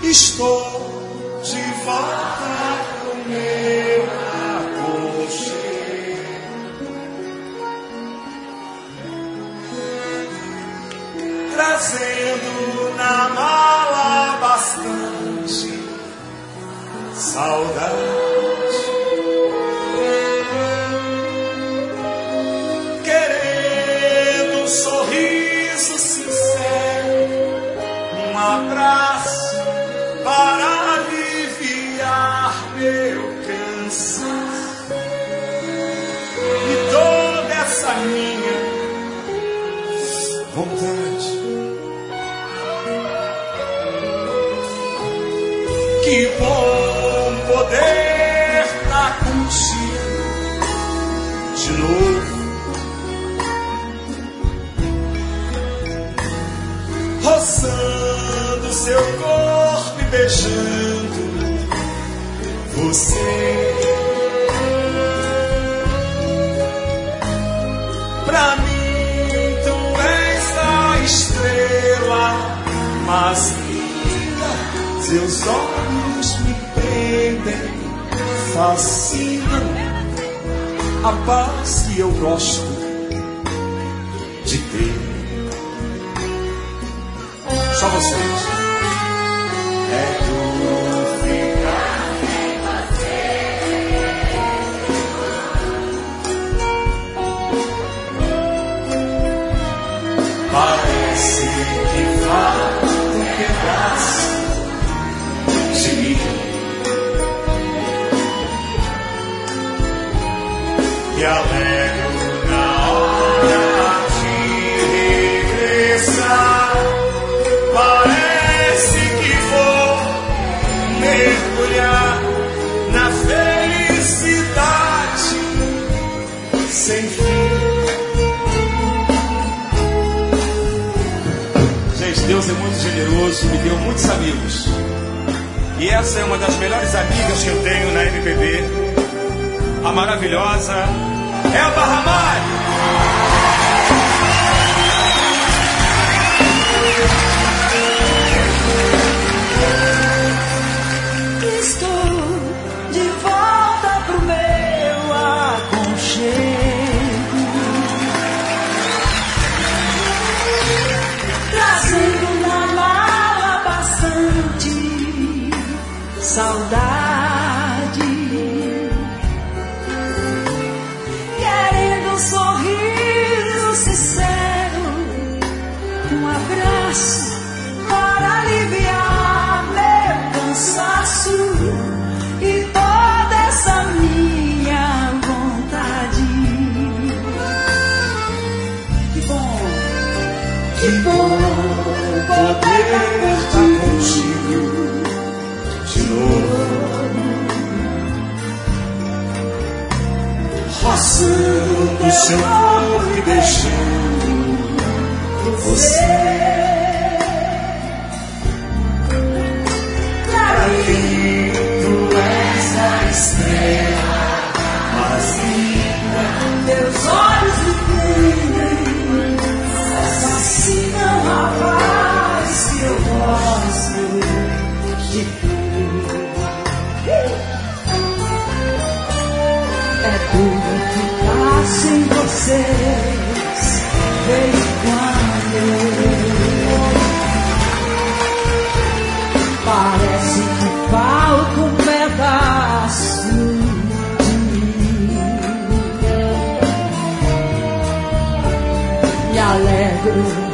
Estou de volta pro meu aconchego, trazendo na mala bastante saudade. Querendo um sorriso sincero, um abraço para aliviar meu cansaço e toda essa minha vontade. Que bom poder estar contigo de novo, roçando seu corpo e beijando você. Pra mim tu és a estrela mais linda, seus olhos me prendem, fascinam, a paz que eu gosto de ter. Só vocês. É duro ficar sem você. Parece que falta um pedaço de mim. Me alegro na hora de regressar. Parece que vou mergulhar na felicidade sem fim. Gente, Deus é muito generoso, me deu muitos amigos. E essa é uma das melhores amigas que eu tenho na MPB. A maravilhosa Elba Ramalho. Estou de volta pro meu aconchego, trazendo na mala bastante saudade, querendo um sorriso sincero, um abraço para aliviar meu cansaço e toda essa minha vontade. Que bom Poder estar contigo de novo, roçando o seu corpo e beijando você. Pra mim tu és a estrela mais linda, teus olhos me prendem, fascinam, a paz que eu gosto de ter. É duro ficar sem vocês, desde quando parece que falta um pedaço de mim. Me alegro